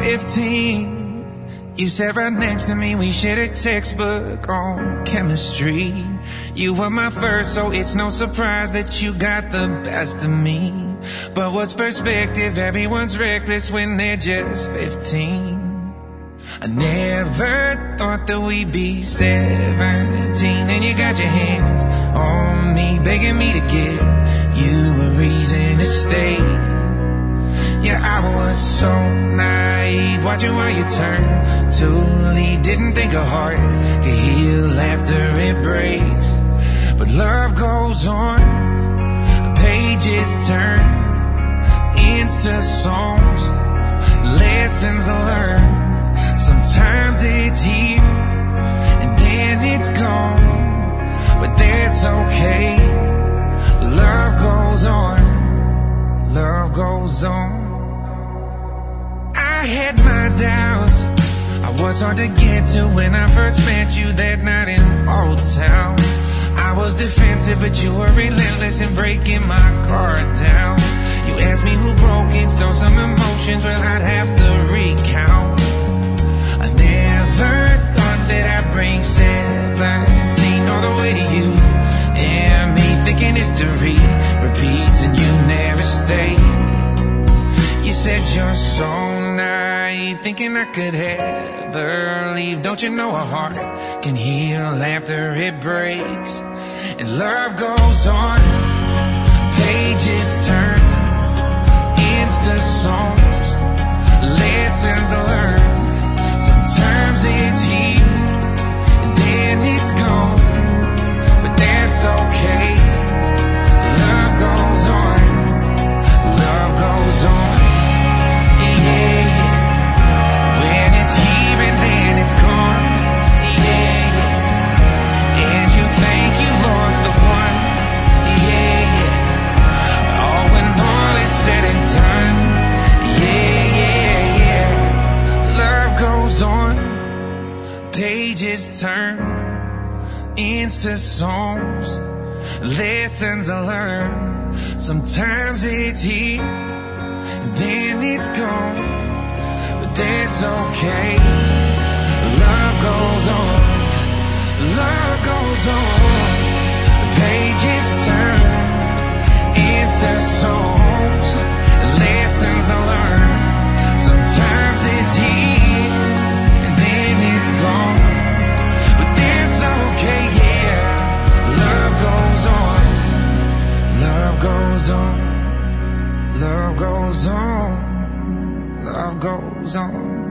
15, you sat right next to me. We shared a textbook on chemistry. You were my first, so it's no surprise that you got the best of me. But what's perspective? Everyone's reckless when they're just 15. I never thought that we'd be 17, and you got your hands on me, begging me to give you a reason to stay. Yeah, I was so naive, watching while you turned to leave. Didn't think a heart could heal after it breaks. But love goes on, pages turn, Insta songs, lessons learned. Sometimes it's here, and then it's gone, but that's okay. Love goes on, love goes on. I had my doubts, I was hard to get to when I first met you that night in Old Town. I was defensive, but you were relentless in breaking my guard down. You asked me who broke it, stole some emotions, well I'd have to recount. I never thought that I'd bring 17 all the way to you and me, thinking history repeats and you never stayed. You said you're so naive, thinking I could ever leave. Don't you know a heart can heal after it breaks? And love goes on, pages turn, Insta songs, lessons learned. Sometimes it's here, and then it's gone, but that's okay. Love goes on, love goes on. Yeah, yeah. When it's here and then it's gone. Yeah, yeah. And you think you lost the one. Yeah, yeah. Oh, when all is said and done. Yeah, yeah, yeah. Love goes on, pages turn, Insta songs, lessons I learned. Sometimes it's here, and then it's gone, but that's okay. Love goes on, love goes on. Pages turn, Insta songs, lessons I learned. Sometimes it's here, and then it's gone, but that's okay, yeah. Love goes on, love goes on, love goes on, love goes on.